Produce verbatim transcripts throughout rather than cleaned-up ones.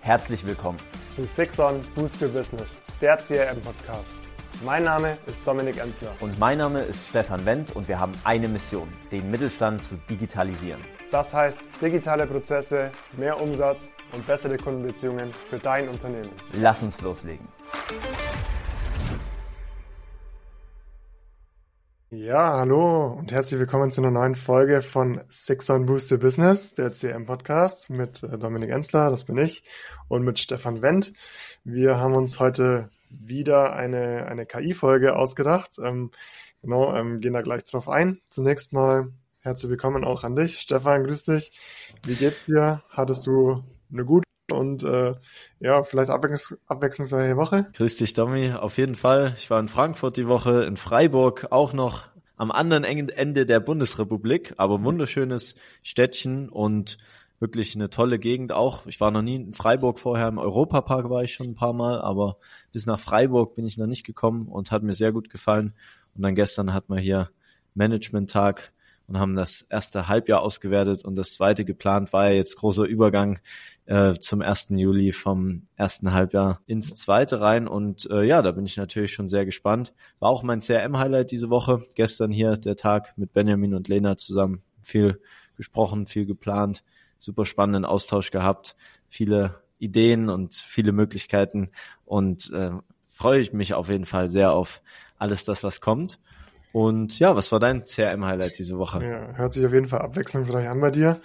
Herzlich willkommen zu Six On Boost Your Business, der C R M-Podcast. Mein Name ist Dominik Enzler. Und mein Name ist Stefan Wendt und wir haben eine Mission, den Mittelstand zu digitalisieren. Das heißt, digitale Prozesse, mehr Umsatz und bessere Kundenbeziehungen für dein Unternehmen. Lass uns loslegen. Ja, hallo und herzlich willkommen zu einer neuen Folge von Six On Boost Your Business, der C R M-Podcast mit Dominik Enzler, das bin ich, und mit Stefan Wendt. Wir haben uns heute wieder eine, eine K I-Folge ausgedacht. Ähm, genau, ähm, gehen da gleich drauf ein. Zunächst mal herzlich willkommen auch an dich. Stefan, grüß dich. Wie geht's dir? Hattest du eine gute und äh, ja, vielleicht abwechslungs- abwechslungsreiche Woche? Grüß dich, Domi. Auf jeden Fall. Ich war in Frankfurt die Woche, in Freiburg auch noch am anderen Ende der Bundesrepublik, aber wunderschönes Städtchen und wirklich eine tolle Gegend auch. Ich war noch nie in Freiburg vorher, im Europapark war ich schon ein paar Mal, aber bis nach Freiburg bin ich noch nicht gekommen und hat mir sehr gut gefallen. Und dann gestern hatten wir hier Management-Tag und haben das erste Halbjahr ausgewertet und das zweite geplant war ja jetzt großer Übergang äh, zum ersten Juli vom ersten Halbjahr ins zweite rein und äh, ja, da bin ich natürlich schon sehr gespannt. War auch mein C R M-Highlight diese Woche. Gestern hier der Tag mit Benjamin und Lena zusammen. Viel gesprochen, viel geplant, super spannenden Austausch gehabt, viele Ideen und viele Möglichkeiten und äh, freue ich mich auf jeden Fall sehr auf alles das, was kommt. Und ja, was war dein C R M-Highlight diese Woche? Ja, hört sich auf jeden Fall abwechslungsreich an bei dir.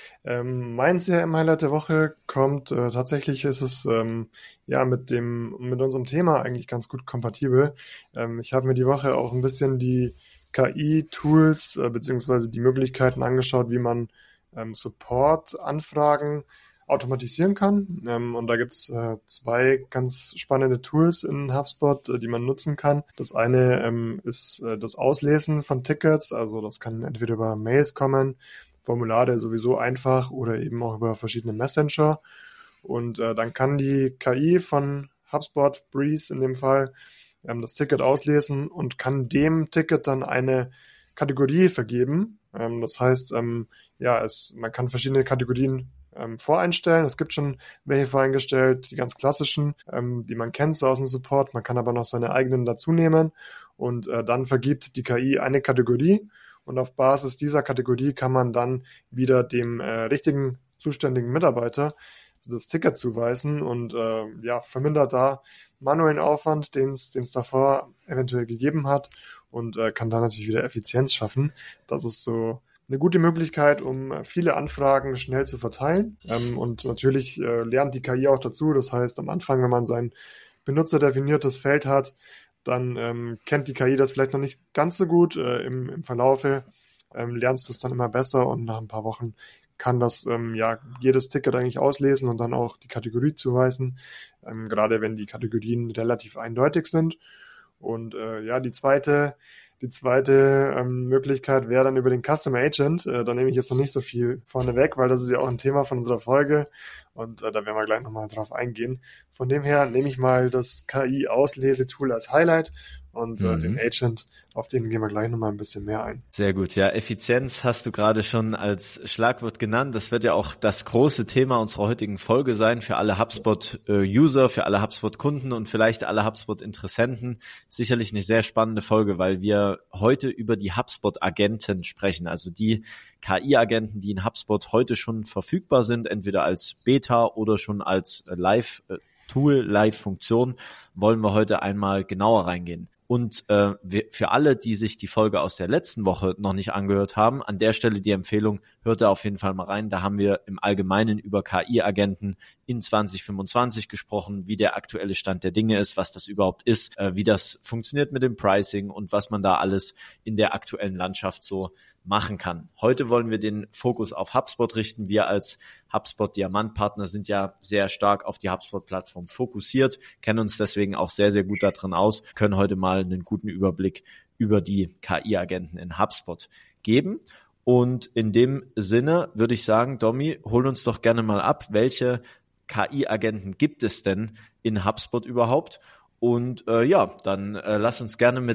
Ähm, mein C R M-Highlight der Woche kommt, äh, tatsächlich ist es ähm, ja mit dem mit unserem Thema eigentlich ganz gut kompatibel. Ähm, ich habe mir die Woche auch ein bisschen die K I-Tools äh, beziehungsweise die Möglichkeiten angeschaut, wie man ähm, Support-Anfragen automatisieren kann. Ähm, und da gibt es äh, zwei ganz spannende Tools in HubSpot, äh, die man nutzen kann. Das eine ähm, ist äh, das Auslesen von Tickets, also das kann entweder über Mails kommen, Formulare sowieso einfach oder eben auch über verschiedene Messenger. Und äh, dann kann die K I von HubSpot, Breeze in dem Fall, ähm, das Ticket auslesen und kann dem Ticket dann eine Kategorie vergeben. Ähm, das heißt, ähm, ja, es, man kann verschiedene Kategorien ähm, voreinstellen. Es gibt schon welche voreingestellt, die ganz klassischen, ähm, die man kennt so aus dem Support. Man kann aber noch seine eigenen dazu nehmen und äh, dann vergibt die K I eine Kategorie und auf Basis dieser Kategorie kann man dann wieder dem äh, richtigen zuständigen Mitarbeiter das Ticket zuweisen und äh, ja, vermindert da manuellen Aufwand, den es davor eventuell gegeben hat und äh, kann da natürlich wieder Effizienz schaffen. Das ist so eine gute Möglichkeit, um viele Anfragen schnell zu verteilen. Ähm, und natürlich äh, lernt die K I auch dazu. Das heißt, am Anfang, wenn man sein benutzerdefiniertes Feld hat, dann ähm, kennt die K I das vielleicht noch nicht ganz so gut. Äh, im, im Verlaufe ähm, lernst du es dann immer besser und nach ein paar Wochen kann das ähm, ja jedes Ticket eigentlich auslesen und dann auch die Kategorie zuweisen, ähm, gerade wenn die Kategorien relativ eindeutig sind. Und äh, ja, die zweite Die zweite ähm, Möglichkeit wäre dann über den Customer Agent. Äh, da nehme ich jetzt noch nicht so viel vorne weg, weil das ist ja auch ein Thema von unserer Folge und äh, da werden wir gleich nochmal drauf eingehen. Von dem her nehme ich mal das K I-Auslesetool als Highlight und äh, mhm. den Agent, auf den gehen wir gleich nochmal ein bisschen mehr ein. Sehr gut. Ja, Effizienz hast du gerade schon als Schlagwort genannt. Das wird ja auch das große Thema unserer heutigen Folge sein für alle HubSpot-User, für alle HubSpot-Kunden und vielleicht alle HubSpot-Interessenten. Sicherlich eine sehr spannende Folge, weil wir heute über die HubSpot-Agenten sprechen, also die K I-Agenten, die in HubSpot heute schon verfügbar sind, entweder als Beta oder schon als Live-Tool, Live-Funktion, wollen wir heute einmal genauer reingehen. Und äh, wir, für alle, die sich die Folge aus der letzten Woche noch nicht angehört haben, an der Stelle die Empfehlung, hört da auf jeden Fall mal rein. Da haben wir im Allgemeinen über K I-Agenten in zwanzig fünfundzwanzig gesprochen, wie der aktuelle Stand der Dinge ist, was das überhaupt ist, äh, wie das funktioniert mit dem Pricing und was man da alles in der aktuellen Landschaft so machen kann. Heute wollen wir den Fokus auf HubSpot richten. Wir als HubSpot Diamantpartner sind ja sehr stark auf die HubSpot-Plattform fokussiert, kennen uns deswegen auch sehr, sehr gut da drin aus, können heute mal einen guten Überblick über die K I-Agenten in HubSpot geben. Und in dem Sinne würde ich sagen, Domi, hol uns doch gerne mal ab, welche K I-Agenten gibt es denn in HubSpot überhaupt? Und äh, ja, dann äh, lass uns gerne mit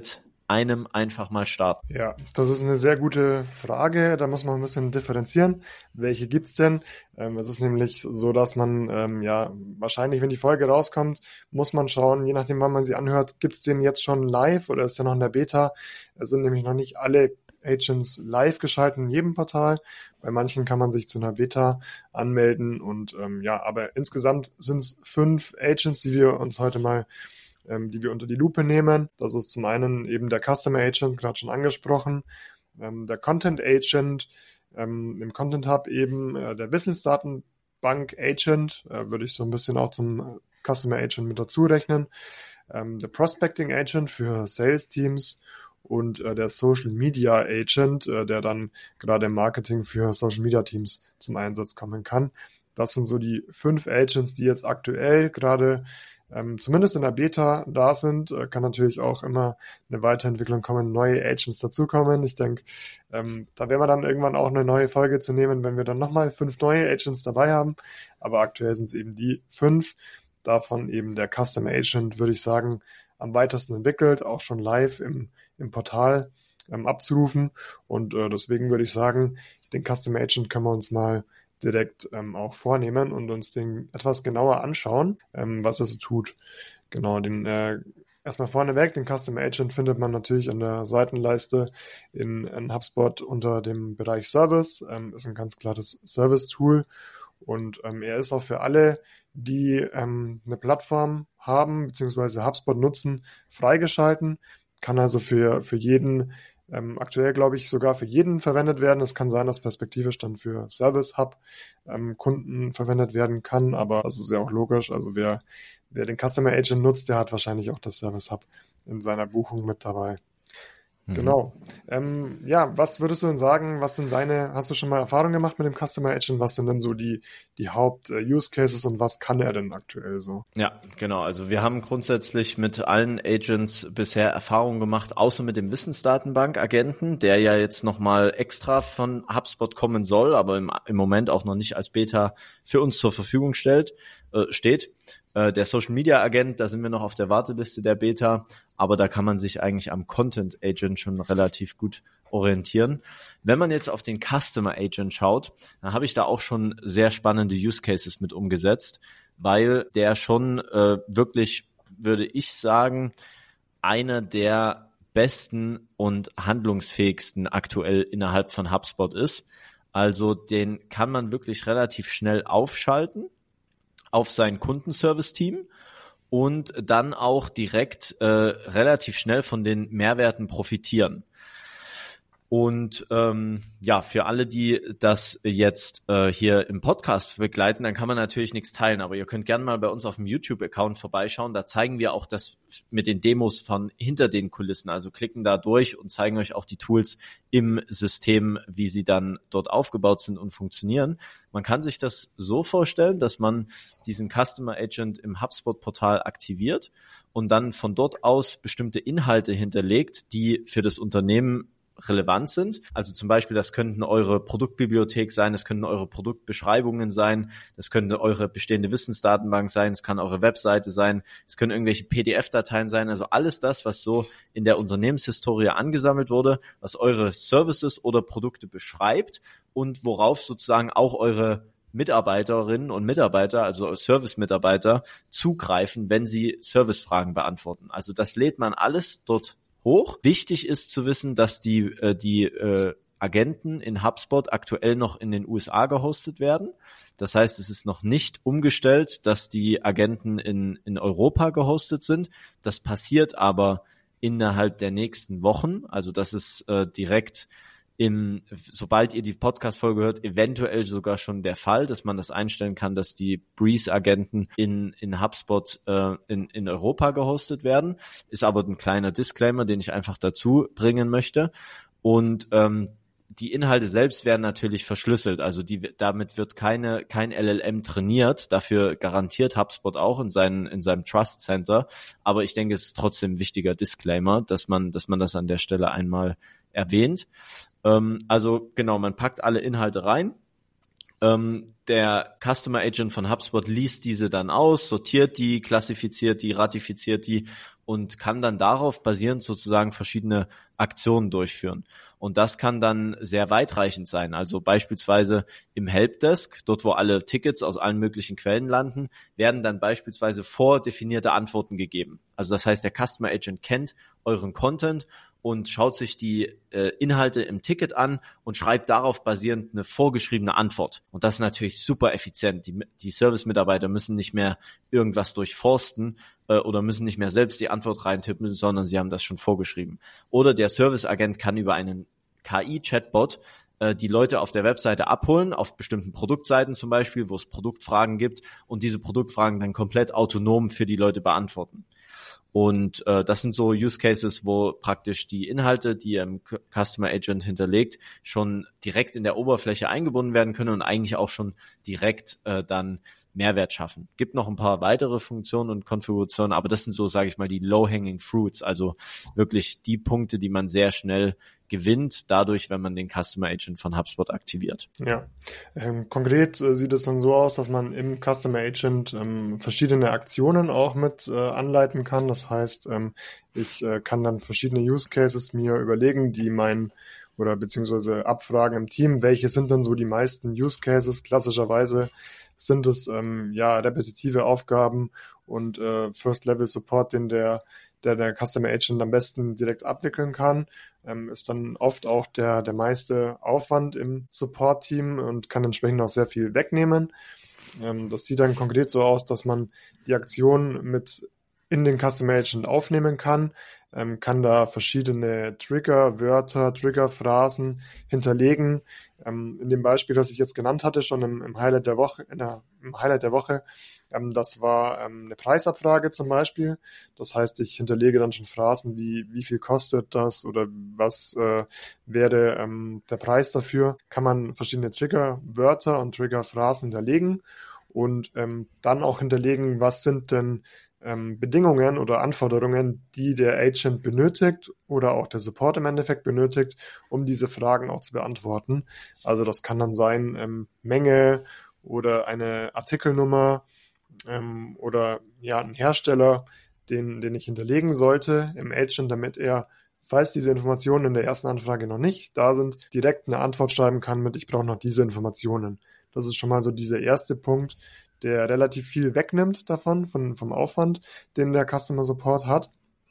einem einfach mal starten? Ja, das ist eine sehr gute Frage. Da muss man ein bisschen differenzieren. Welche gibt's denn? Ähm, es ist nämlich so, dass man, ähm, ja, wahrscheinlich, wenn die Folge rauskommt, muss man schauen, je nachdem, wann man sie anhört, gibt's den jetzt schon live oder ist der noch in der Beta? Es sind nämlich noch nicht alle Agents live geschalten in jedem Portal. Bei manchen kann man sich zu einer Beta anmelden und ähm, ja, aber insgesamt sind es fünf Agents, die wir uns heute mal Ähm, die wir unter die Lupe nehmen. Das ist zum einen eben der Customer Agent, gerade schon angesprochen, ähm, der Content Agent, ähm, im Content Hub eben äh, der Wissensdatenbank Agent, äh, würde ich so ein bisschen auch zum Customer Agent mit dazu rechnen, ähm, der Prospecting Agent für Sales Teams und äh, der Social Media Agent, äh, der dann gerade im Marketing für Social Media Teams zum Einsatz kommen kann. Das sind so die fünf Agents, die jetzt aktuell gerade Ähm, zumindest in der Beta da sind. Äh, kann natürlich auch immer eine Weiterentwicklung kommen, neue Agents dazukommen. Ich denke, ähm, da werden wir dann irgendwann auch eine neue Folge zu nehmen, wenn wir dann nochmal fünf neue Agents dabei haben. Aber aktuell sind es eben die fünf. Davon eben der Customer Agent, würde ich sagen, am weitesten entwickelt, auch schon live im, im Portal ähm, abzurufen. Und äh, deswegen würde ich sagen, den Customer Agent können wir uns mal direkt ähm, auch vornehmen und uns den etwas genauer anschauen, ähm, was er so tut. Genau, den äh, erstmal vorneweg, den Customer Agent findet man natürlich an der Seitenleiste in, in HubSpot unter dem Bereich Service. Ähm, ist ein ganz klares Service-Tool und ähm, er ist auch für alle, die ähm, eine Plattform haben bzw. HubSpot nutzen, freigeschalten. Kann also für, für jeden Ähm, aktuell, glaube ich, sogar für jeden verwendet werden. Es kann sein, dass perspektivisch dann für Service Hub ähm, Kunden verwendet werden kann, aber das ist ja auch logisch. Also wer, wer den Customer Agent nutzt, der hat wahrscheinlich auch das Service Hub in seiner Buchung mit dabei. Mhm. Genau. Ähm, ja, was würdest du denn sagen, was sind deine, hast du schon mal Erfahrung gemacht mit dem Customer Agent? Was sind denn so die, die Haupt-Use-Cases und was kann er denn aktuell so? Ja, genau. Also wir haben grundsätzlich mit allen Agents bisher Erfahrung gemacht, außer mit dem Wissensdatenbank-Agenten, der ja jetzt nochmal extra von HubSpot kommen soll, aber im, im Moment auch noch nicht als Beta für uns zur Verfügung stellt, äh, steht. Äh, der Social-Media-Agent, da sind wir noch auf der Warteliste der Beta, aber da kann man sich eigentlich am Content Agent schon relativ gut orientieren. Wenn man jetzt auf den Customer Agent schaut, dann habe ich da auch schon sehr spannende Use Cases mit umgesetzt, weil der schon äh, wirklich, würde ich sagen, einer der besten und handlungsfähigsten aktuell innerhalb von HubSpot ist. Also den kann man wirklich relativ schnell aufschalten auf sein Kundenservice-Team und dann auch direkt äh, relativ schnell von den Mehrwerten profitieren. Und ähm, ja, für alle, die das jetzt äh, hier im Podcast begleiten, dann kann man natürlich nichts teilen, aber ihr könnt gerne mal bei uns auf dem YouTube-Account vorbeischauen. Da zeigen wir auch das mit den Demos von hinter den Kulissen. Also klicken da durch und zeigen euch auch die Tools im System, wie sie dann dort aufgebaut sind und funktionieren. Man kann sich das so vorstellen, dass man diesen Customer Agent im HubSpot-Portal aktiviert und dann von dort aus bestimmte Inhalte hinterlegt, die für das Unternehmen relevant sind. Also zum Beispiel, das könnten eure Produktbibliothek sein, das könnten eure Produktbeschreibungen sein, das könnte eure bestehende Wissensdatenbank sein, es kann eure Webseite sein, es können irgendwelche P D F-Dateien sein, also alles das, was so in der Unternehmenshistorie angesammelt wurde, was eure Services oder Produkte beschreibt und worauf sozusagen auch eure Mitarbeiterinnen und Mitarbeiter, also Service-Mitarbeiter, zugreifen, wenn sie Servicefragen beantworten. Also das lädt man alles dort hoch. Wichtig ist zu wissen, dass die äh, die äh, Agenten in HubSpot aktuell noch in den U S A gehostet werden. Das heißt, es ist noch nicht umgestellt, dass die Agenten in in Europa gehostet sind. Das passiert aber innerhalb der nächsten Wochen. Also das ist äh, direkt im, sobald ihr die Podcast-Folge hört, eventuell sogar schon der Fall, dass man das einstellen kann, dass die Breeze-Agenten in in HubSpot äh, in in Europa gehostet werden. Ist aber ein kleiner Disclaimer, den ich einfach dazu bringen möchte. Und ähm, die Inhalte selbst werden natürlich verschlüsselt. Also die damit wird keine kein L L M trainiert. Dafür garantiert HubSpot auch in seinen in seinem Trust Center. Aber ich denke, es ist trotzdem ein wichtiger Disclaimer, dass man dass man das an der Stelle einmal erwähnt. Also genau, man packt alle Inhalte rein Ähm, der Customer Agent von HubSpot liest diese dann aus, sortiert die, klassifiziert die, ratifiziert die und kann dann darauf basierend sozusagen verschiedene Aktionen durchführen. Und das kann dann sehr weitreichend sein. Also beispielsweise im Helpdesk, dort wo alle Tickets aus allen möglichen Quellen landen, werden dann beispielsweise vordefinierte Antworten gegeben. Also das heißt, der Customer Agent kennt euren Content und schaut sich die äh, Inhalte im Ticket an und schreibt darauf basierend eine vorgeschriebene Antwort. Und das ist natürlich super effizient. Die, die Service-Mitarbeiter müssen nicht mehr irgendwas durchforsten äh, oder müssen nicht mehr selbst die Antwort reintippen, sondern sie haben das schon vorgeschrieben. Oder der Service-Agent kann über einen K I-Chatbot äh, die Leute auf der Webseite abholen, auf bestimmten Produktseiten zum Beispiel, wo es Produktfragen gibt und diese Produktfragen dann komplett autonom für die Leute beantworten. Und äh, das sind so Use Cases, wo praktisch die Inhalte, die ihr im Customer Agent hinterlegt, schon direkt in der Oberfläche eingebunden werden können und eigentlich auch schon direkt äh, dann Mehrwert schaffen. Gibt noch ein paar weitere Funktionen und Konfigurationen, aber das sind so, sage ich mal, die low-hanging fruits, also wirklich die Punkte, die man sehr schnell gewinnt, dadurch, wenn man den Customer Agent von HubSpot aktiviert. Ja, ähm, konkret äh, sieht es dann so aus, dass man im Customer Agent ähm, verschiedene Aktionen auch mit äh, anleiten kann. Das heißt, ähm, ich äh, kann dann verschiedene Use Cases mir überlegen, die mein oder beziehungsweise abfragen im Team, welche sind denn so die meisten Use Cases. Klassischerweise sind es ähm, ja repetitive Aufgaben und äh, First-Level-Support, den der der der Customer Agent am besten direkt abwickeln kann, ähm, ist dann oft auch der der meiste Aufwand im Support-Team und kann entsprechend auch sehr viel wegnehmen. Ähm, das sieht dann konkret so aus, dass man die Aktion mit in den Customer Agent aufnehmen kann, ähm, kann da verschiedene Trigger, Wörter, Trigger-Phrasen hinterlegen. Ähm, in dem Beispiel, das ich jetzt genannt hatte, schon im, im Highlight der Woche, in der, im Highlight der Woche, ähm, das war ähm, eine Preisabfrage zum Beispiel. Das heißt, ich hinterlege dann schon Phrasen wie, wie viel kostet das oder was äh, wäre ähm, der Preis dafür. Kann man verschiedene Trigger-Wörter und Trigger-Phrasen hinterlegen und ähm, dann auch hinterlegen, was sind denn ähm, Bedingungen oder Anforderungen, die der Agent benötigt oder auch der Support im Endeffekt benötigt, um diese Fragen auch zu beantworten. Also das kann dann sein ähm, Menge oder eine Artikelnummer ähm, oder ja ein Hersteller, den, den ich hinterlegen sollte im Agent, damit er, falls diese Informationen in der ersten Anfrage noch nicht da sind, direkt eine Antwort schreiben kann mit, ich brauche noch diese Informationen. Das ist schon mal so dieser erste Punkt, der relativ viel wegnimmt davon, von, vom Aufwand, den der Customer Support hat.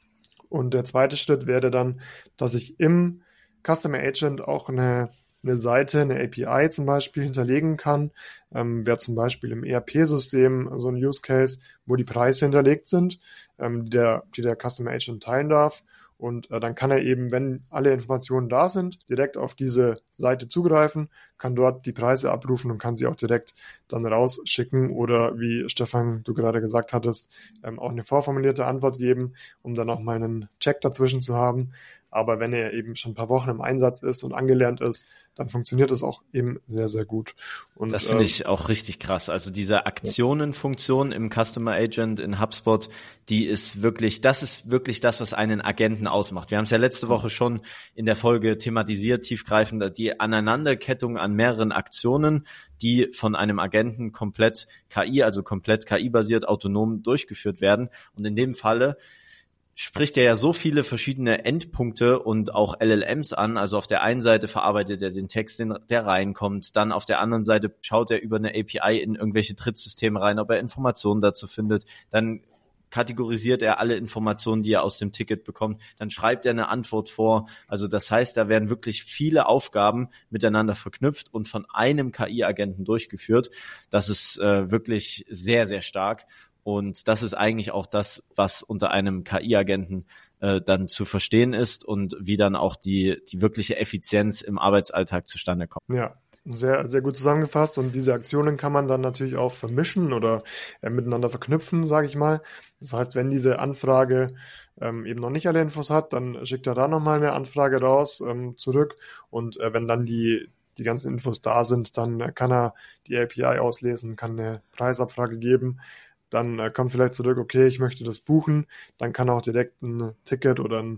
Und der zweite Schritt wäre dann, dass ich im Customer Agent auch eine, eine Seite, eine A P I zum Beispiel hinterlegen kann. Ähm, wäre zum Beispiel im E R P-System so ein Use Case, wo die Preise hinterlegt sind, ähm, die, der, die der Customer Agent teilen darf. Und äh, dann kann er eben, wenn alle Informationen da sind, direkt auf diese Seite zugreifen, kann dort die Preise abrufen und kann sie auch direkt dann rausschicken oder, wie Stefan, du gerade gesagt hattest, ähm, auch eine vorformulierte Antwort geben, um dann auch mal einen Check dazwischen zu haben. Aber wenn er eben schon ein paar Wochen im Einsatz ist und angelernt ist, dann funktioniert das auch eben sehr, sehr gut. Und, das finde äh, ich auch richtig krass. Also diese Aktionenfunktion im Customer Agent in HubSpot, die ist wirklich, das ist wirklich das, was einen Agenten ausmacht. Wir haben es ja letzte Woche schon in der Folge thematisiert, tiefgreifend, die Aneinanderkettung an mehreren Aktionen, die von einem Agenten komplett K I, also komplett K I-basiert, autonom durchgeführt werden. Und in dem Falle spricht er ja so viele verschiedene Endpunkte und auch L L Ms an. Also auf der einen Seite verarbeitet er den Text, der reinkommt. Dann auf der anderen Seite schaut er über eine A P I in irgendwelche Trittsysteme rein, ob er Informationen dazu findet. Dann kategorisiert er alle Informationen, die er aus dem Ticket bekommt. Dann schreibt er eine Antwort vor. Also das heißt, da werden wirklich viele Aufgaben miteinander verknüpft und von einem K I-Agenten durchgeführt. Das ist äh, wirklich sehr, sehr stark. Und das ist eigentlich auch das, was unter einem K I-Agenten äh, dann zu verstehen ist und wie dann auch die die wirkliche Effizienz im Arbeitsalltag zustande kommt. Ja, sehr, sehr gut zusammengefasst. Und diese Aktionen kann man dann natürlich auch vermischen oder äh, miteinander verknüpfen, sage ich mal. Das heißt, wenn diese Anfrage ähm, eben noch nicht alle Infos hat, dann schickt er da nochmal eine Anfrage raus, ähm, zurück. Und äh, wenn dann die die ganzen Infos da sind, dann kann er die A P I auslesen, kann eine Preisabfrage geben. Dann äh, kommt vielleicht zurück, okay, ich möchte das buchen. Dann kann er auch direkt ein Ticket oder ein,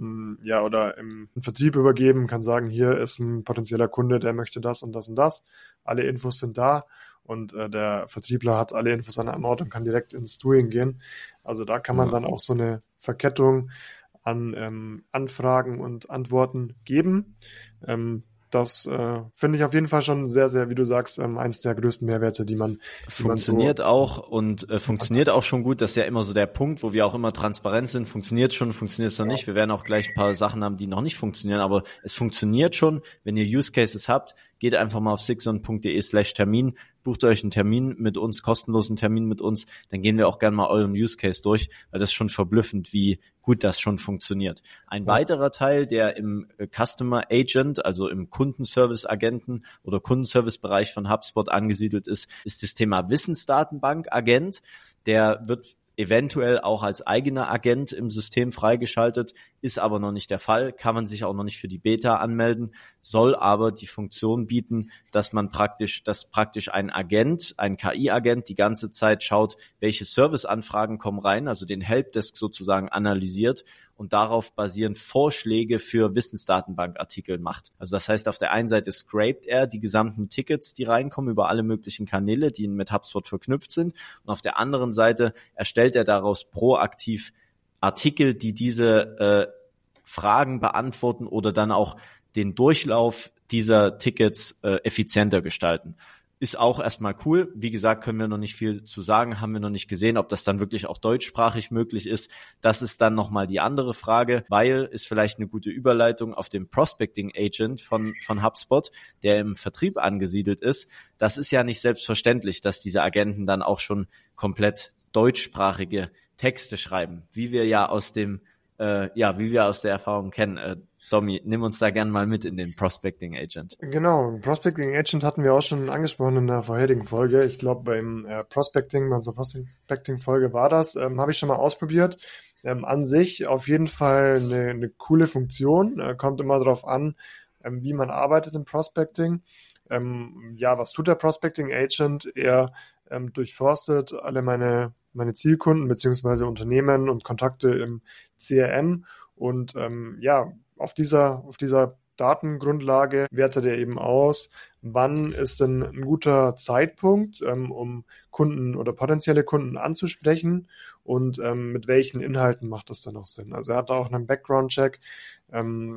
ja, oder im Vertrieb übergeben, kann sagen, hier ist ein potenzieller Kunde, der möchte das und das und das. Alle Infos sind da und äh, der Vertriebler hat alle Infos an einem Ort und kann direkt ins Doing gehen. Also da kann man ja. dann auch so eine Verkettung an ähm, Anfragen und Antworten geben. Ähm, Das äh, finde ich auf jeden Fall schon sehr, sehr, wie du sagst, ähm, eins der größten Mehrwerte, die man die funktioniert man so auch und äh, funktioniert auch schon gut. Das ist ja immer so der Punkt, wo wir auch immer transparent sind. Funktioniert schon, funktioniert es noch nicht. Wir werden auch gleich ein paar Sachen haben, die noch nicht funktionieren, aber es funktioniert schon. Wenn ihr Use Cases habt, geht einfach mal auf sixon.de slash Termin, bucht euch einen Termin mit uns, kostenlosen Termin mit uns, dann gehen wir auch gerne mal euren Use Case durch, weil das ist schon verblüffend, wie gut das schon funktioniert. Ein ja. weiterer Teil, der im Customer Agent, also im Kundenservice-Agenten oder Kundenservice-Bereich von HubSpot angesiedelt ist, ist das Thema Wissensdatenbank-Agent. Der wird eventuell auch als eigener Agent im System freigeschaltet, ist aber noch nicht der Fall, kann man sich auch noch nicht für die Beta anmelden, soll aber die Funktion bieten, dass man praktisch, dass praktisch ein Agent, ein K I-Agent die ganze Zeit schaut, welche Serviceanfragen kommen rein, also den Helpdesk sozusagen analysiert und darauf basierend Vorschläge für Wissensdatenbankartikel macht. Also das heißt, auf der einen Seite scraped er die gesamten Tickets, die reinkommen über alle möglichen Kanäle, die mit HubSpot verknüpft sind, und auf der anderen Seite erstellt er daraus proaktiv Artikel, die diese äh, Fragen beantworten oder dann auch den Durchlauf dieser Tickets äh, effizienter gestalten. Ist auch erstmal cool. Wie gesagt, können wir noch nicht viel zu sagen, haben wir noch nicht gesehen, ob das dann wirklich auch deutschsprachig möglich ist. Das ist dann nochmal die andere Frage, weil ist vielleicht eine gute Überleitung auf den Prospecting Agent von, von HubSpot, der im Vertrieb angesiedelt ist. Das ist ja nicht selbstverständlich, dass diese Agenten dann auch schon komplett deutschsprachige Texte schreiben, wie wir ja aus dem, äh, ja, wie wir aus der Erfahrung kennen. Äh, Domi, nimm uns da gerne mal mit in den Prospecting Agent. Genau, Prospecting Agent hatten wir auch schon angesprochen in der vorherigen Folge. Ich glaube, beim äh, Prospecting, bei unserer Prospecting-Folge war das, ähm, habe ich schon mal ausprobiert. Ähm, an sich auf jeden Fall eine, eine coole Funktion. Äh, kommt immer darauf an, ähm, wie man arbeitet im Prospecting. Ähm, ja, was tut der Prospecting Agent? Er ähm, durchforstet alle meine, meine Zielkunden beziehungsweise Unternehmen und Kontakte im C R M und ähm, ja, auf dieser, auf dieser Datengrundlage wertet er eben aus, wann ist denn ein guter Zeitpunkt, ähm, um Kunden oder potenzielle Kunden anzusprechen und ähm, mit welchen Inhalten macht das dann auch Sinn. Also er hat auch einen Background-Check, ähm,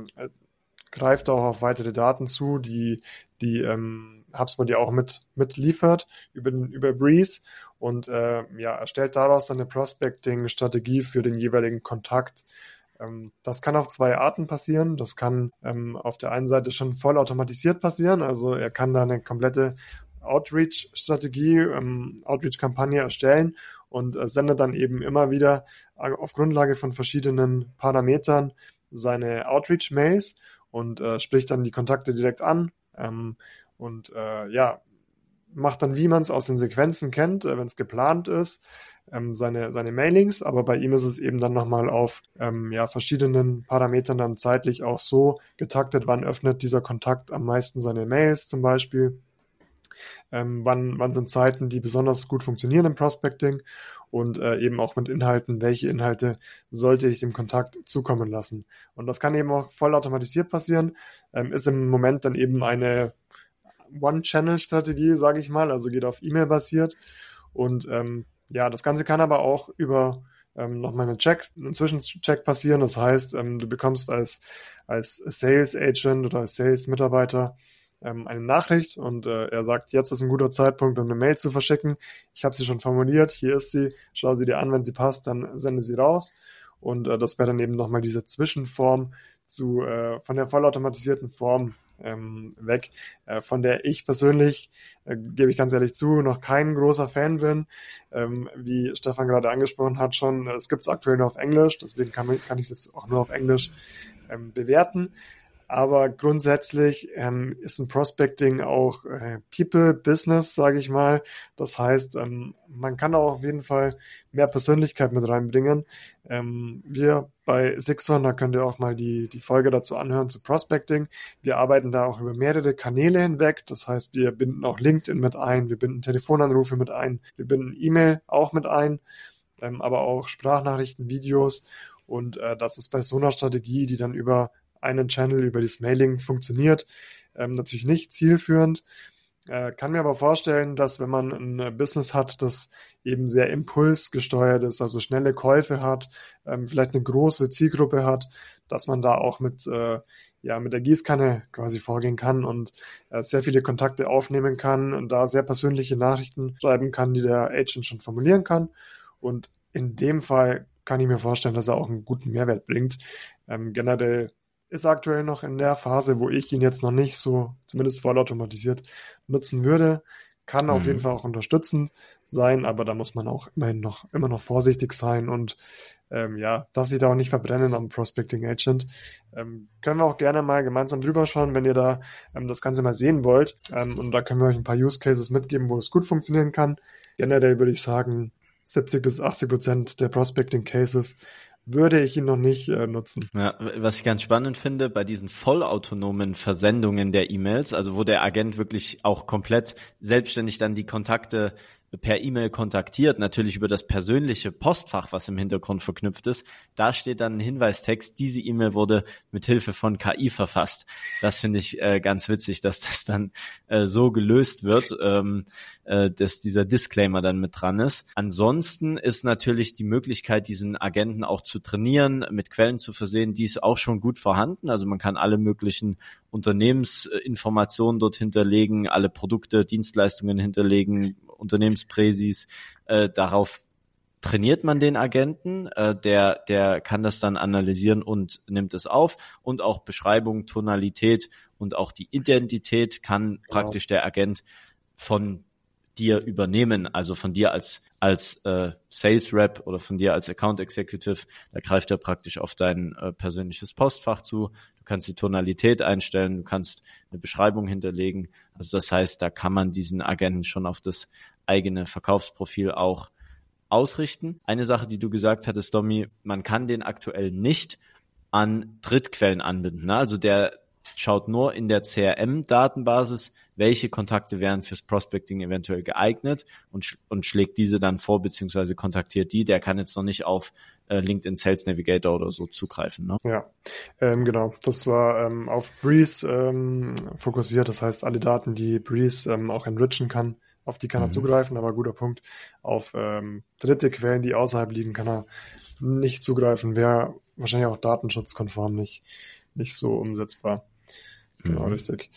greift auch auf weitere Daten zu, die, die ähm, HubSpot ja auch mit, mitliefert über, über Breeze und äh, ja, erstellt daraus dann eine Prospecting-Strategie für den jeweiligen Kontakt. Das kann auf zwei Arten passieren. Das kann ähm, auf der einen Seite schon voll automatisiert passieren. Also er kann da eine komplette Outreach-Strategie, ähm, Outreach-Kampagne erstellen und äh, sendet dann eben immer wieder auf Grundlage von verschiedenen Parametern seine Outreach-Mails und äh, spricht dann die Kontakte direkt an ähm, und äh, ja, macht dann, wie man es aus den Sequenzen kennt, äh, wenn es geplant ist, ähm, seine, seine Mailings, aber bei ihm ist es eben dann nochmal auf ähm, ja, verschiedenen Parametern dann zeitlich auch so getaktet, wann öffnet dieser Kontakt am meisten seine Mails zum Beispiel, ähm, wann, wann sind Zeiten, die besonders gut funktionieren im Prospecting und äh, eben auch mit Inhalten, welche Inhalte sollte ich dem Kontakt zukommen lassen. Und das kann eben auch voll automatisiert passieren, ähm, ist im Moment dann eben eine One-Channel-Strategie, sage ich mal, also geht auf E-Mail basiert und ähm, ja, das Ganze kann aber auch über ähm, nochmal einen Check, einen Zwischencheck passieren. Das heißt, ähm, du bekommst als, als Sales Agent oder als Sales Mitarbeiter ähm, eine Nachricht und äh, er sagt, jetzt ist ein guter Zeitpunkt, um eine Mail zu verschicken. Ich habe sie schon formuliert, hier ist sie, schau sie dir an, wenn sie passt, dann sende sie raus. Und äh, das wäre dann eben nochmal diese Zwischenform zu äh, von der vollautomatisierten Form Ähm, weg, äh, von der ich persönlich, äh, gebe ich ganz ehrlich zu, noch kein großer Fan bin. Ähm, wie Stefan gerade angesprochen hat schon, es gibt es aktuell nur auf Englisch, deswegen kann, man, kann ich es jetzt auch nur auf Englisch ähm, bewerten. Aber grundsätzlich ähm, ist ein Prospecting auch äh, People Business, sage ich mal. Das heißt, ähm, man kann auch auf jeden Fall mehr Persönlichkeit mit reinbringen. Ähm, wir bei sixon, da könnt ihr auch mal die, die Folge dazu anhören zu Prospecting. Wir arbeiten da auch über mehrere Kanäle hinweg. Das heißt, wir binden auch LinkedIn mit ein, wir binden Telefonanrufe mit ein, wir binden E-Mail auch mit ein, ähm, aber auch Sprachnachrichten, Videos. Und äh, das ist bei so einer Strategie, die dann über einen Channel, über das Mailing funktioniert, ähm, natürlich nicht zielführend. Äh, kann mir aber vorstellen, dass wenn man ein Business hat, das eben sehr impulsgesteuert ist, also schnelle Käufe hat, ähm, vielleicht eine große Zielgruppe hat, dass man da auch mit, äh, ja, mit der Gießkanne quasi vorgehen kann und äh, sehr viele Kontakte aufnehmen kann und da sehr persönliche Nachrichten schreiben kann, die der Agent schon formulieren kann. Und in dem Fall kann ich mir vorstellen, dass er auch einen guten Mehrwert bringt. Ähm, generell ist aktuell noch in der Phase, wo ich ihn jetzt noch nicht so, zumindest vollautomatisiert, nutzen würde. Kann auf Mhm. jeden Fall auch unterstützend sein, aber da muss man auch immerhin noch, immer noch vorsichtig sein und ähm, ja, darf sich da auch nicht verbrennen am Prospecting Agent. Ähm, können wir auch gerne mal gemeinsam drüber schauen, wenn ihr da ähm, das Ganze mal sehen wollt. Ähm, und da können wir euch ein paar Use Cases mitgeben, wo es gut funktionieren kann. Generell würde ich sagen, siebzig bis achtzig Prozent der Prospecting Cases würde ich ihn noch nicht äh, nutzen. Ja, was ich ganz spannend finde, bei diesen vollautonomen Versendungen der E-Mails, also wo der Agent wirklich auch komplett selbstständig dann die Kontakte per E-Mail kontaktiert, natürlich über das persönliche Postfach, was im Hintergrund verknüpft ist, da steht dann ein Hinweistext, diese E-Mail wurde mit Hilfe von K I verfasst. Das finde ich äh, ganz witzig, dass das dann äh, so gelöst wird, ähm, äh, dass dieser Disclaimer dann mit dran ist. Ansonsten ist natürlich die Möglichkeit, diesen Agenten auch zu trainieren, mit Quellen zu versehen, die ist auch schon gut vorhanden. Also man kann alle möglichen Unternehmensinformationen dort hinterlegen, alle Produkte, Dienstleistungen hinterlegen, Unternehmenspräsis, äh, darauf trainiert man den Agenten, äh, der der kann das dann analysieren und nimmt es auf und auch Beschreibung, Tonalität und auch die Identität kann Genau. praktisch der Agent von dir übernehmen, also von dir als als äh, Sales Rep oder von dir als Account Executive, da greift er praktisch auf dein äh, persönliches Postfach zu. Du kannst die Tonalität einstellen, du kannst eine Beschreibung hinterlegen. Also das heißt, da kann man diesen Agenten schon auf das eigene Verkaufsprofil auch ausrichten. Eine Sache, die du gesagt hattest, Domi, man kann den aktuell nicht an Drittquellen anbinden. Ne? Also der schaut nur in der C R M-Datenbasis, welche Kontakte wären fürs Prospecting eventuell geeignet und, sch- und schlägt diese dann vor, beziehungsweise kontaktiert die. Der kann jetzt noch nicht auf äh, LinkedIn Sales Navigator oder so zugreifen. Ne? Ja, ähm, genau. Das war ähm, auf Breeze ähm, fokussiert. Das heißt, alle Daten, die Breeze ähm, auch enrichen kann, auf die kann er Mhm. zugreifen, aber guter Punkt. Auf ähm, dritte Quellen, die außerhalb liegen, kann er nicht zugreifen. Wäre wahrscheinlich auch datenschutzkonform nicht, nicht so umsetzbar. Genau, Mhm. richtig.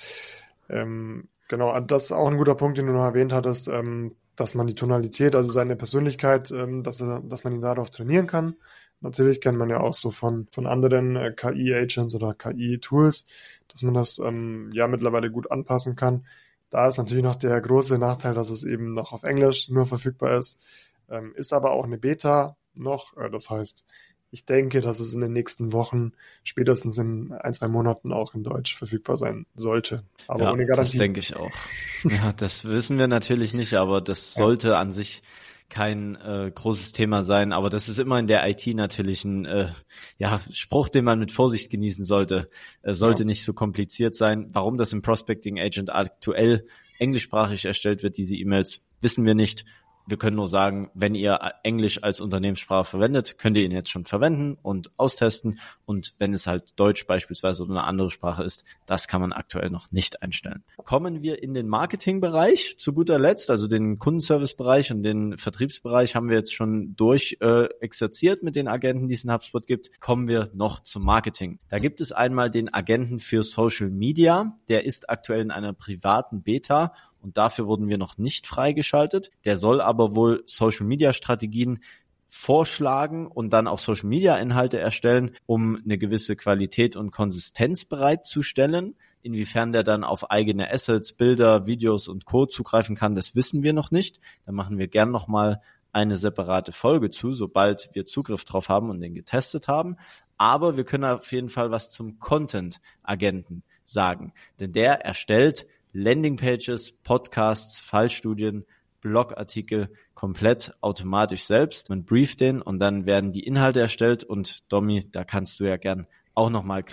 Ähm, genau, das ist auch ein guter Punkt, den du noch erwähnt hattest, ähm, dass man die Tonalität, also seine Persönlichkeit, ähm, dass, er, dass man ihn darauf trainieren kann. Natürlich kennt man ja auch so von, von anderen äh, K I-Agents oder K I-Tools, dass man das ähm, ja mittlerweile gut anpassen kann. Da ist natürlich noch der große Nachteil, dass es eben noch auf Englisch nur verfügbar ist, ähm, ist aber auch eine Beta noch. Äh, das heißt, ich denke, dass es in den nächsten Wochen, spätestens in ein, zwei Monaten auch in Deutsch verfügbar sein sollte. Aber Ja, ohne das Garantie. denke ich auch. Ja, das wissen wir natürlich nicht, aber das sollte an sich kein äh, großes Thema sein. Aber das ist immer in der I T natürlich ein äh, ja, Spruch, den man mit Vorsicht genießen sollte. Es sollte Ja. nicht so kompliziert sein. Warum das im Prospecting Agent aktuell englischsprachig erstellt wird, diese E-Mails, wissen wir nicht. Wir können nur sagen, wenn ihr Englisch als Unternehmenssprache verwendet, könnt ihr ihn jetzt schon verwenden und austesten. Und wenn es halt Deutsch beispielsweise oder eine andere Sprache ist, das kann man aktuell noch nicht einstellen. Kommen wir in den Marketingbereich zu guter Letzt, also den Kundenservicebereich und den Vertriebsbereich haben wir jetzt schon durch äh, exerziert mit den Agenten, die es in HubSpot gibt. Kommen wir noch zum Marketing. Da gibt es einmal den Agenten für Social Media. Der ist aktuell in einer privaten Beta. Und dafür wurden wir noch nicht freigeschaltet. Der soll aber wohl Social-Media-Strategien vorschlagen und dann auch Social-Media-Inhalte erstellen, um eine gewisse Qualität und Konsistenz bereitzustellen. Inwiefern der dann auf eigene Assets, Bilder, Videos und Co. zugreifen kann, das wissen wir noch nicht. Da machen wir gern nochmal eine separate Folge zu, sobald wir Zugriff drauf haben und den getestet haben. Aber wir können auf jeden Fall was zum Content-Agenten sagen. Denn der erstellt Landingpages, Podcasts, Fallstudien, Blogartikel komplett automatisch selbst. Man brieft den und dann werden die Inhalte erstellt und Domi, da kannst du ja gern auch nochmal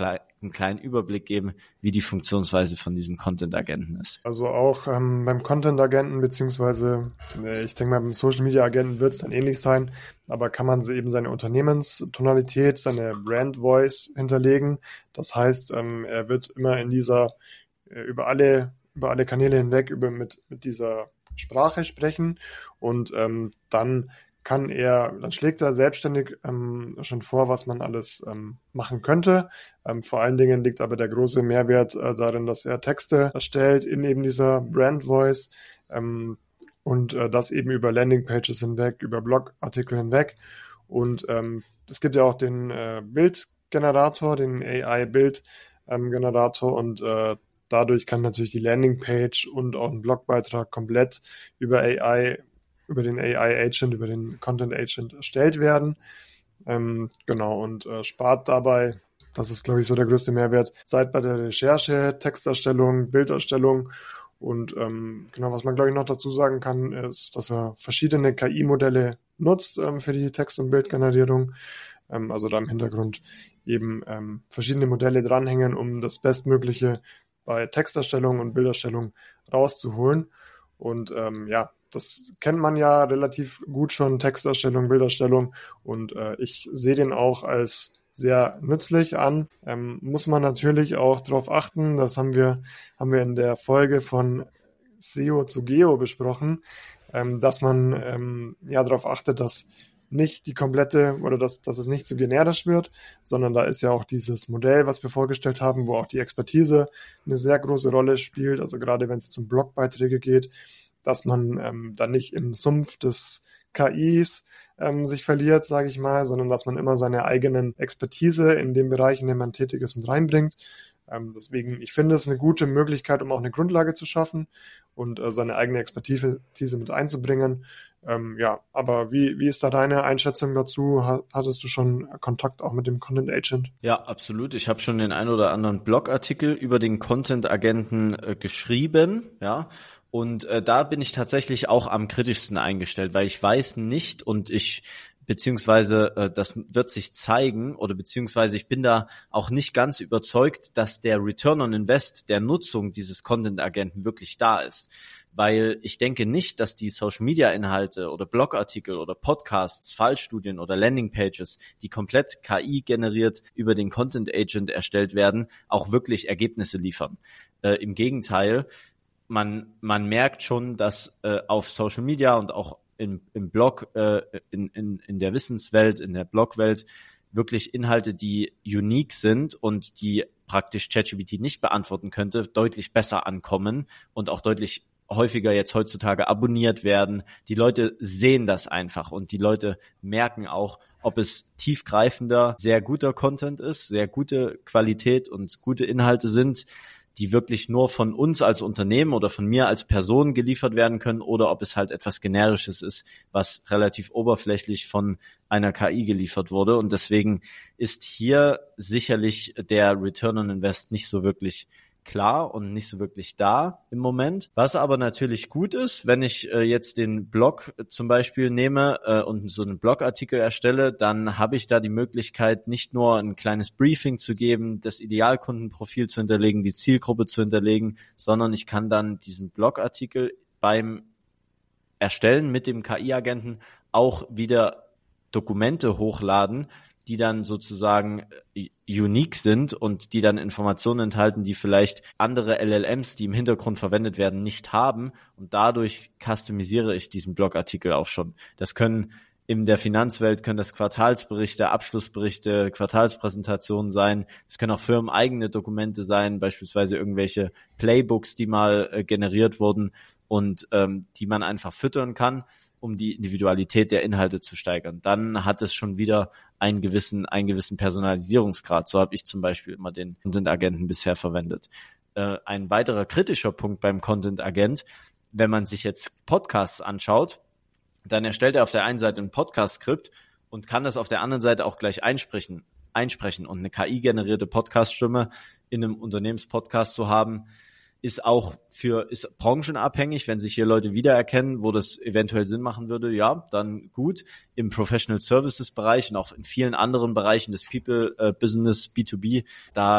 einen kleinen Überblick geben, wie die Funktionsweise von diesem Content-Agenten ist. Also auch ähm, beim Content-Agenten beziehungsweise äh, ich denke mal beim Social-Media-Agenten wird es dann ähnlich sein, aber kann man eben seine Unternehmenstonalität, seine Brand-Voice hinterlegen. Das heißt, ähm, er wird immer in dieser, äh, über alle über alle Kanäle hinweg über mit, mit dieser Sprache sprechen und ähm, dann kann er, dann schlägt er selbstständig ähm, schon vor, was man alles ähm, machen könnte. Ähm, vor allen Dingen liegt aber der große Mehrwert äh, darin, dass er Texte erstellt in eben dieser Brand Voice ähm, und äh, das eben über Landingpages hinweg, über Blogartikel hinweg. Und ähm, es gibt ja auch den äh, Bildgenerator, den A I-Bildgenerator ähm, und äh, dadurch kann natürlich die Landingpage und auch ein Blogbeitrag komplett über A I über den A I-Agent, über den Content-Agent erstellt werden. Ähm, genau, und äh, spart dabei, das ist, glaube ich, so der größte Mehrwert, Zeit bei der Recherche, Texterstellung, Bilderstellung und ähm, genau, was man, glaube ich, noch dazu sagen kann, ist, dass er verschiedene K I-Modelle nutzt ähm, für die Text- und Bildgenerierung. Ähm, also da im Hintergrund eben ähm, verschiedene Modelle dranhängen, um das Bestmögliche bei Texterstellung und Bilderstellung rauszuholen. Und ähm, ja, das kennt man ja relativ gut schon, Texterstellung, Bilderstellung und äh, ich sehe den auch als sehr nützlich an. Ähm, muss man natürlich auch darauf achten, das haben wir, haben wir in der Folge von S E O zu Geo besprochen, ähm, dass man ähm, ja darauf achtet, dass nicht die komplette oder dass, dass es nicht zu generisch wird, sondern da ist ja auch dieses Modell, was wir vorgestellt haben, wo auch die Expertise eine sehr große Rolle spielt, also gerade wenn es zum Blogbeiträge geht, dass man ähm, dann nicht im Sumpf des K Is ähm, sich verliert, sage ich mal, sondern dass man immer seine eigenen Expertise in dem Bereich, in dem man tätig ist, mit reinbringt. Ähm, deswegen, ich finde es eine gute Möglichkeit, um auch eine Grundlage zu schaffen und äh, seine eigene Expertise mit einzubringen. Ähm, ja, aber wie, wie ist da deine Einschätzung dazu? Hattest du schon Kontakt auch mit dem Content Agent? Ja, absolut. Ich habe schon den ein oder anderen Blogartikel über den Content Agenten äh, geschrieben, ja. Und äh, da bin ich tatsächlich auch am kritischsten eingestellt, weil ich weiß nicht und ich beziehungsweise äh, das wird sich zeigen oder beziehungsweise ich bin da auch nicht ganz überzeugt, dass der Return on Invest der Nutzung dieses Content-Agenten wirklich da ist. Weil ich denke nicht, dass die Social-Media-Inhalte oder Blogartikel oder Podcasts, Fallstudien oder Landingpages, die komplett K I generiert über den Content-Agent erstellt werden, auch wirklich Ergebnisse liefern. Äh, im Gegenteil, Man, man merkt schon, dass äh, auf Social Media und auch in, im Blog, äh, in, in, in der Wissenswelt, in der Blogwelt wirklich Inhalte, die unique sind und die praktisch ChatGPT nicht beantworten könnte, deutlich besser ankommen und auch deutlich häufiger jetzt heutzutage abonniert werden. Die Leute sehen das einfach und die Leute merken auch, ob es tiefgreifender, sehr guter Content ist, sehr gute Qualität und gute Inhalte sind, die wirklich nur von uns als Unternehmen oder von mir als Person geliefert werden können oder ob es halt etwas Generisches ist, was relativ oberflächlich von einer K I geliefert wurde. Und deswegen ist hier sicherlich der Return on Invest nicht so wirklich klar und nicht so wirklich da im Moment. Was aber natürlich gut ist, wenn ich äh, jetzt den Blog äh, zum Beispiel nehme äh, und so einen Blogartikel erstelle, dann habe ich da die Möglichkeit, nicht nur ein kleines Briefing zu geben, das Idealkundenprofil zu hinterlegen, die Zielgruppe zu hinterlegen, sondern ich kann dann diesen Blogartikel beim Erstellen mit dem K I-Agenten auch wieder Dokumente hochladen, die dann sozusagen unique sind und die dann Informationen enthalten, die vielleicht andere L L Ms, die im Hintergrund verwendet werden, nicht haben. Und dadurch customisiere ich diesen Blogartikel auch schon. Das können in der Finanzwelt können das Quartalsberichte, Abschlussberichte, Quartalspräsentationen sein. Es können auch firmeneigene Dokumente sein, beispielsweise irgendwelche Playbooks, die mal äh, generiert wurden und ähm, die man einfach füttern kann, um die Individualität der Inhalte zu steigern. Dann hat es schon wieder einen gewissen, einen gewissen Personalisierungsgrad. So habe ich zum Beispiel immer den Content-Agenten bisher verwendet. Äh, ein weiterer kritischer Punkt beim Content-Agent, wenn man sich jetzt Podcasts anschaut, dann erstellt er auf der einen Seite ein Podcast-Skript und kann das auf der anderen Seite auch gleich einsprechen. einsprechen. Und eine K I-generierte Podcast-Stimme in einem Unternehmenspodcast zu haben, ist auch für, ist branchenabhängig, wenn sich hier Leute wiedererkennen, wo das eventuell Sinn machen würde, ja, dann gut. Im Professional Services Bereich und auch in vielen anderen Bereichen des People äh, Business B zwei B, da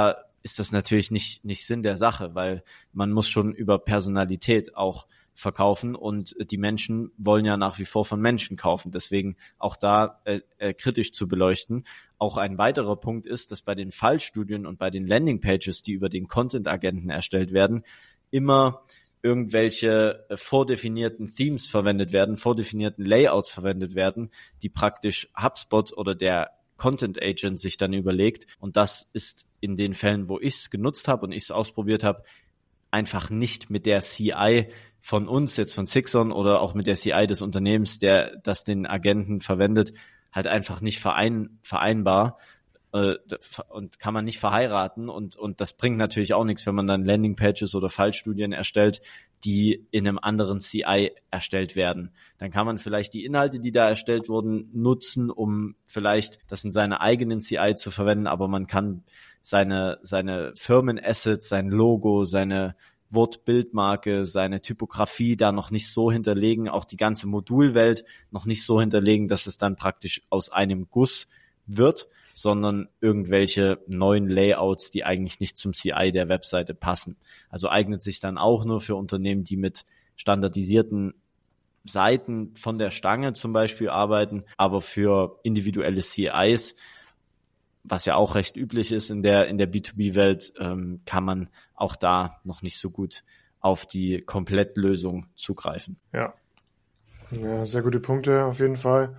ist das natürlich nicht, nicht Sinn der Sache, weil man muss schon über Personalität auch verkaufen und die Menschen wollen ja nach wie vor von Menschen kaufen. Deswegen auch da äh, äh, kritisch zu beleuchten. Auch ein weiterer Punkt ist, dass bei den Fallstudien und bei den Landingpages, die über den Content-Agenten erstellt werden, immer irgendwelche vordefinierten Themes verwendet werden, vordefinierten Layouts verwendet werden, die praktisch HubSpot oder der Content Agent sich dann überlegt. Und das ist in den Fällen, wo ich es genutzt habe und ich es ausprobiert habe, einfach nicht mit der C I von uns, jetzt von Sixon oder auch mit der C I des Unternehmens, der das den Agenten verwendet, halt einfach nicht verein, vereinbar äh, und kann man nicht verheiraten und und das bringt natürlich auch nichts, wenn man dann Landingpages oder Fallstudien erstellt, die in einem anderen C I erstellt werden. Dann kann man vielleicht die Inhalte, die da erstellt wurden, nutzen, um vielleicht das in seiner eigenen C I zu verwenden, aber man kann seine seine Firmenassets, sein Logo, seine Wortbildmarke, seine Typografie da noch nicht so hinterlegen, auch die ganze Modulwelt noch nicht so hinterlegen, dass es dann praktisch aus einem Guss wird, sondern irgendwelche neuen Layouts, die eigentlich nicht zum C I der Webseite passen. Also eignet sich dann auch nur für Unternehmen, die mit standardisierten Seiten von der Stange zum Beispiel arbeiten, aber für individuelle C Is, was ja auch recht üblich ist in der in der B zwei B-Welt, ähm, kann man auch da noch nicht so gut auf die Komplettlösung zugreifen. Ja, ja, sehr gute Punkte auf jeden Fall.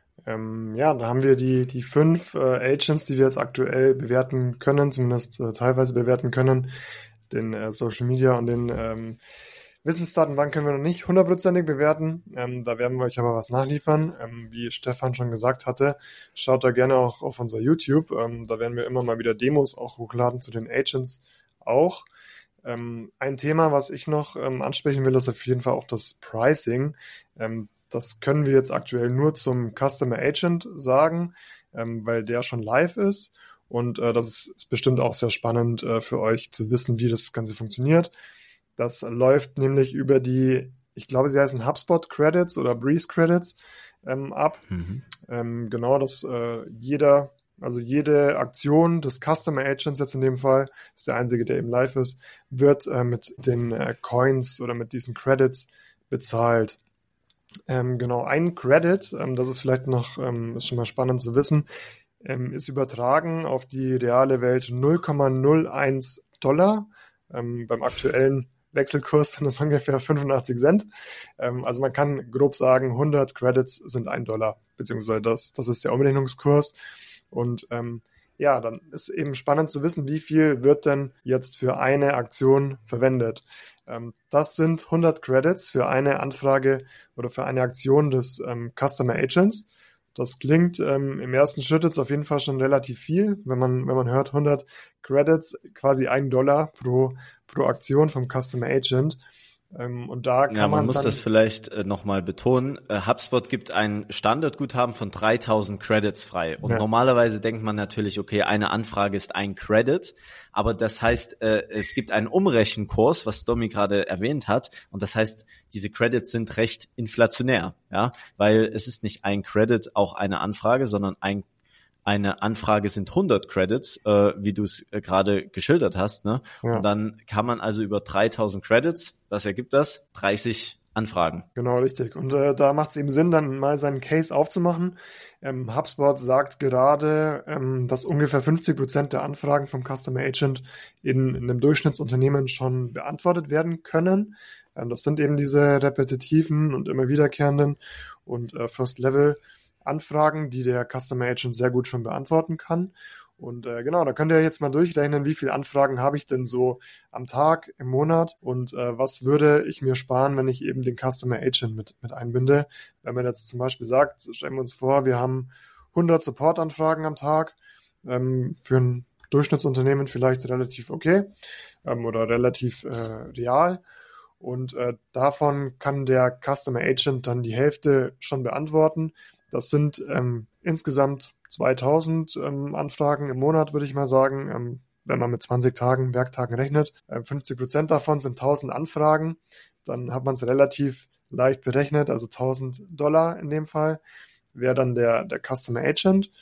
Ähm, ja, da haben wir die die fünf äh, Agents, die wir jetzt aktuell bewerten können, zumindest äh, teilweise bewerten können. Den äh, Social Media und den ähm, Wissensdatenbank können wir noch nicht hundertprozentig bewerten. Ähm, da werden wir euch aber was nachliefern. Ähm, wie Stefan schon gesagt hatte, schaut da gerne auch auf unser YouTube. Ähm, da werden wir immer mal wieder Demos auch hochladen zu den Agents auch. Ähm, ein Thema, was ich noch ähm, ansprechen will, ist auf jeden Fall auch das Pricing. Ähm, das können wir jetzt aktuell nur zum Customer Agent sagen, ähm, weil der schon live ist. Und äh, das ist, ist bestimmt auch sehr spannend äh, für euch zu wissen, wie das Ganze funktioniert. Das läuft nämlich über die, ich glaube, sie heißen HubSpot Credits oder Breeze Credits ähm, ab. Mhm. Ähm, genau, dass äh, jeder, also jede Aktion des Customer Agents jetzt in dem Fall, ist der einzige, der eben live ist, wird äh, mit den äh, Coins oder mit diesen Credits bezahlt. Ähm, genau, ein Credit, ähm, das ist vielleicht noch, ähm, ist schon mal spannend zu wissen, ähm, ist übertragen auf die reale Welt null Komma null eins Dollar. Ähm, beim aktuellen Wechselkurs sind das ungefähr fünfundachtzig Cent. Ähm, also man kann grob sagen, hundert Credits sind ein Dollar, beziehungsweise das, das ist der Umrechnungskurs. Und ähm, ja, dann ist eben spannend zu wissen, wie viel wird denn jetzt für eine Aktion verwendet. Ähm, das sind hundert Credits für eine Anfrage oder für eine Aktion des ähm, Customer Agents. Das klingt ähm, im ersten Schritt jetzt auf jeden Fall schon relativ viel, wenn man wenn man hört hundert Credits, quasi ein Dollar pro pro Aktion vom Customer Agent. Ähm, und da kann ja, man, man muss dann, das vielleicht äh, nochmal betonen. Äh, HubSpot gibt ein Standardguthaben von dreitausend Credits frei. Und ja. Normalerweise denkt man natürlich, okay, eine Anfrage ist ein Credit. Aber das heißt, äh, es gibt einen Umrechenkurs, was Domi gerade erwähnt hat. Und das heißt, diese Credits sind recht inflationär, ja, weil es ist nicht ein Credit auch eine Anfrage, sondern ein Eine Anfrage sind hundert Credits, äh, wie du es äh, gerade geschildert hast, ne? Ja. Und dann kann man also über dreitausend Credits, was ergibt das? dreißig Anfragen. Genau, richtig. Und äh, da macht es eben Sinn, dann mal seinen Case aufzumachen. Ähm, HubSpot sagt gerade, ähm, dass ungefähr fünfzig Prozent der Anfragen vom Customer Agent in, in einem Durchschnittsunternehmen schon beantwortet werden können. Ähm, das sind eben diese repetitiven und immer wiederkehrenden und äh, First-Level Anfragen, die der Customer Agent sehr gut schon beantworten kann. Und äh, genau, da könnt ihr jetzt mal durchrechnen, wie viele Anfragen habe ich denn so am Tag, im Monat und äh, was würde ich mir sparen, wenn ich eben den Customer Agent mit, mit einbinde. Wenn man jetzt zum Beispiel sagt, stellen wir uns vor, wir haben hundert Support-Anfragen am Tag, ähm, für ein Durchschnittsunternehmen vielleicht relativ okay ähm, oder relativ äh, real. Und äh, davon kann der Customer Agent dann die Hälfte schon beantworten. Das sind ähm, insgesamt zweitausend ähm, Anfragen im Monat, würde ich mal sagen, ähm, wenn man mit zwanzig Tagen, Werktagen rechnet. Äh, fünfzig Prozent davon sind tausend Anfragen. Dann hat man es relativ leicht berechnet, also tausend Dollar in dem Fall, wäre dann der, der Customer Agent.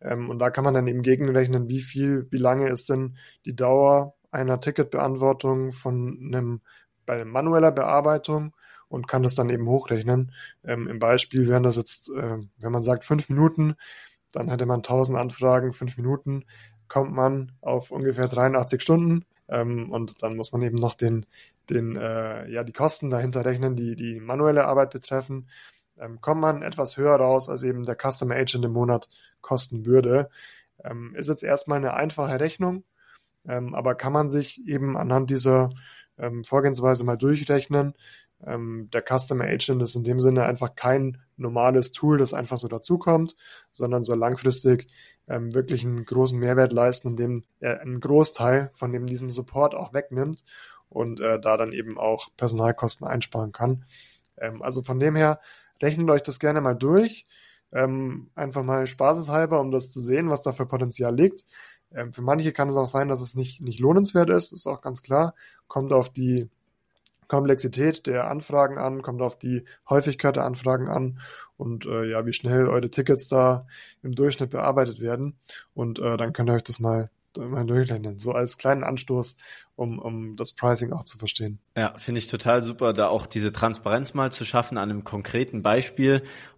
Ähm, und da kann man dann eben gegenrechnen, wie viel, wie lange ist denn die Dauer einer Ticketbeantwortung von einem, bei einer manueller Bearbeitung und kann das dann eben hochrechnen. Ähm, im Beispiel wären das jetzt, äh, wenn man sagt fünf Minuten, dann hätte man tausend Anfragen, fünf Minuten, kommt man auf ungefähr dreiundachtzig Stunden. Ähm, und dann muss man eben noch den, den, äh, ja, die Kosten dahinter rechnen, die die manuelle Arbeit betreffen. Ähm, kommt man etwas höher raus, als eben der Customer Agent im Monat kosten würde. Ähm, ist jetzt erstmal eine einfache Rechnung, ähm, aber kann man sich eben anhand dieser ähm, Vorgehensweise mal durchrechnen. Ähm, der Customer Agent ist in dem Sinne einfach kein normales Tool, das einfach so dazukommt, sondern soll langfristig ähm, wirklich einen großen Mehrwert leisten, indem er einen Großteil von dem, diesem Support auch wegnimmt und äh, da dann eben auch Personalkosten einsparen kann. Ähm, also von dem her, rechnet euch das gerne mal durch. Ähm, einfach mal spaßeshalber, um das zu sehen, was da für Potenzial liegt. Ähm, für manche kann es auch sein, dass es nicht, nicht lohnenswert ist, ist auch ganz klar. Kommt auf die Komplexität der Anfragen an, kommt auf die Häufigkeit der Anfragen an und äh, ja, wie schnell eure Tickets da im Durchschnitt bearbeitet werden. Und äh, dann könnt ihr euch das mal, mal durchrechnen. So als kleinen Anstoß, um, um das Pricing auch zu verstehen. Ja, finde ich total super, da auch diese Transparenz mal zu schaffen an einem konkreten Beispiel.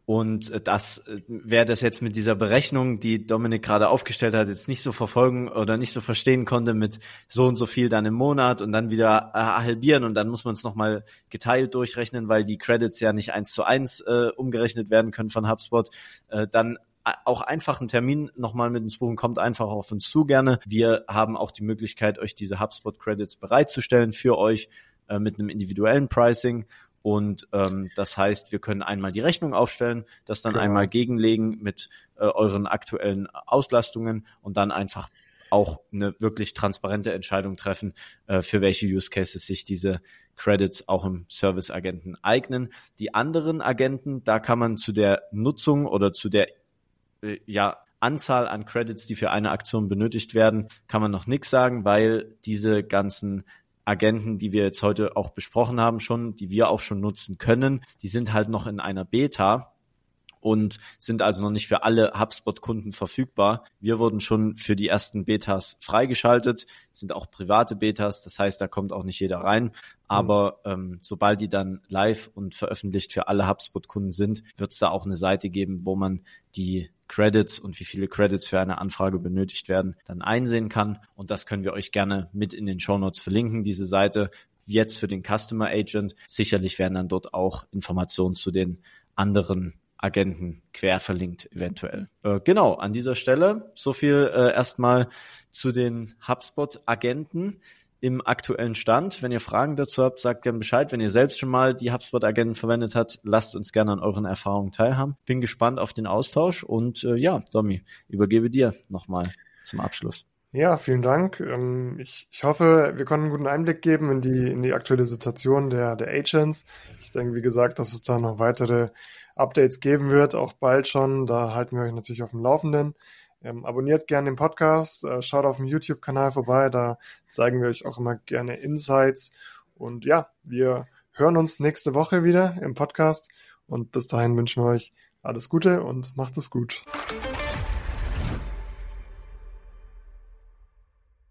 Und das, wer das jetzt mit dieser Berechnung, die Dominik gerade aufgestellt hat, jetzt nicht so verfolgen oder nicht so verstehen konnte mit so und so viel dann im Monat und dann wieder äh, halbieren und dann muss man es nochmal geteilt durchrechnen, weil die Credits ja nicht eins zu eins äh, umgerechnet werden können von HubSpot, äh, dann auch einfach einen Termin nochmal mit uns buchen, kommt einfach auf uns zu gerne. Wir haben auch die Möglichkeit, euch diese HubSpot-Credits bereitzustellen für euch äh, mit einem individuellen Pricing. Und ähm, das heißt, wir können einmal die Rechnung aufstellen, das dann genau. einmal gegenlegen mit äh, euren aktuellen Auslastungen und dann einfach auch eine wirklich transparente Entscheidung treffen, äh, für welche Use Cases sich diese Credits auch im Service-Agenten eignen. Die anderen Agenten, da kann man zu der Nutzung oder zu der äh, ja Anzahl an Credits, die für eine Aktion benötigt werden, kann man noch nichts sagen, weil diese ganzen Agenten, die wir jetzt heute auch besprochen haben schon, die wir auch schon nutzen können, die sind halt noch in einer Beta und sind also noch nicht für alle HubSpot-Kunden verfügbar. Wir wurden schon für die ersten Betas freigeschaltet, sind auch private Betas, das heißt, da kommt auch nicht jeder rein. Aber ähm, sobald die dann live und veröffentlicht für alle HubSpot-Kunden sind, wird es da auch eine Seite geben, wo man die Credits und wie viele Credits für eine Anfrage benötigt werden, dann einsehen kann. Und das können wir euch gerne mit in den Shownotes verlinken, diese Seite jetzt für den Customer Agent. Sicherlich werden dann dort auch Informationen zu den anderen Agenten quer verlinkt eventuell. Äh, genau, an dieser Stelle so viel äh, erstmal zu den HubSpot-Agenten im aktuellen Stand. Wenn ihr Fragen dazu habt, sagt gerne Bescheid. Wenn ihr selbst schon mal die HubSpot-Agenten verwendet habt, lasst uns gerne an euren Erfahrungen teilhaben. Bin gespannt auf den Austausch und äh, ja, Domi, übergebe dir nochmal zum Abschluss. Ja, vielen Dank. Ähm, ich, ich hoffe, wir konnten einen guten Einblick geben in die, in die aktuelle Situation der, der Agents. Ich denke, wie gesagt, dass es da noch weitere Updates geben wird, auch bald schon. Da halten wir euch natürlich auf dem Laufenden. Ähm, abonniert gerne den Podcast, äh, schaut auf dem YouTube-Kanal vorbei, da zeigen wir euch auch immer gerne Insights. Und ja, wir hören uns nächste Woche wieder im Podcast und bis dahin wünschen wir euch alles Gute und macht es gut.